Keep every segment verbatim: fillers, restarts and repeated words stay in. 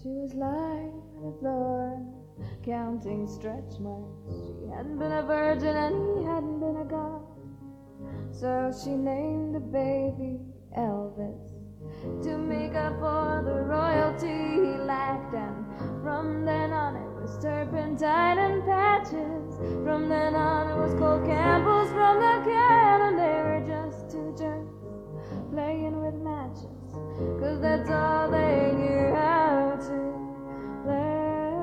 She was lying on the floor, counting stretch marks. She hadn't been a virgin and he hadn't been a god. So she named the baby Elvis to make up for the royalty he lacked. And from then on it was turpentine and patches. From then on it was cold Campbell's from the can. And they were just two jerks playing with matches, 'cause that's all they knew how to play.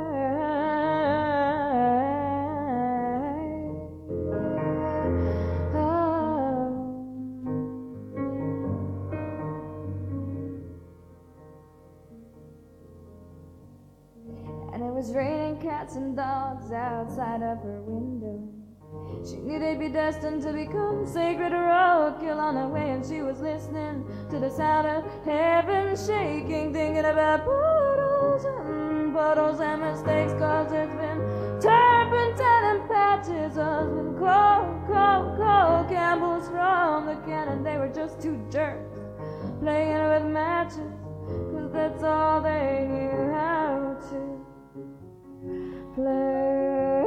And it was raining cats and dogs outside of her window. She knew they'd be destined to become sacred roadkill on her way, and she was listening to the sound of heaven shaking, thinking about puddles and puddles and mistakes, 'cause it's been turpentine and patches. Husband cold, cold, cold Campbell's from the cannon. They were just two jerks playing with matches, 'cause that's all they knew how to play.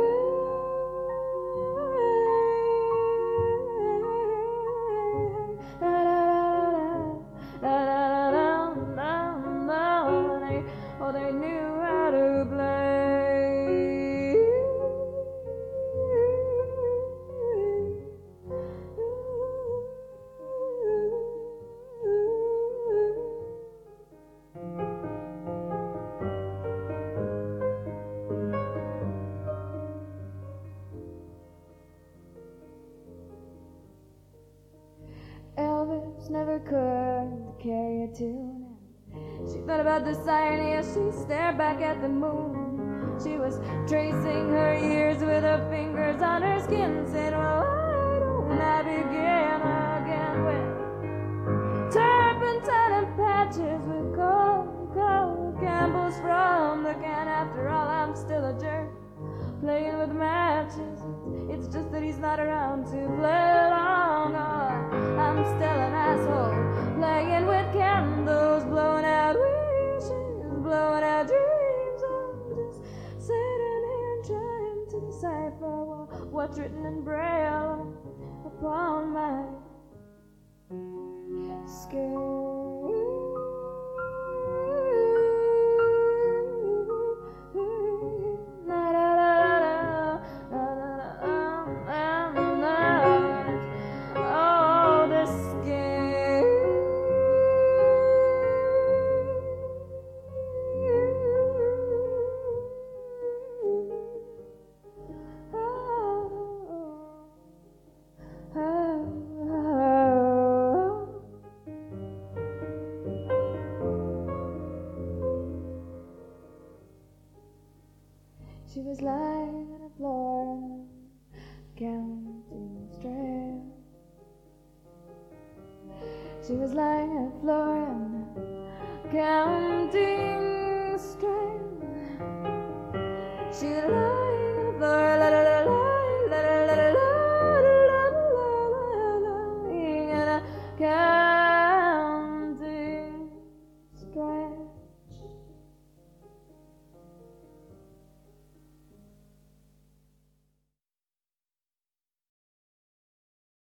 Oh, they knew how to play. Elvis never could carry a tune. She thought about this irony as she stared back at the moon. She was tracing her years with her fingers on her skin, saying, well, why don't I begin again with turpentine and patches, with cold, cold Campbell's from the can. After all, I'm still a jerk playing with matches. It's just that he's not around to play along. Or I'm still an asshole playing with candles, blowing out wishes, blowing out dreams. I'm just sitting here trying to decipher what's written in braille upon my skin. She was lying on the floor, counting strands. She was lying on the floor and counting strands. She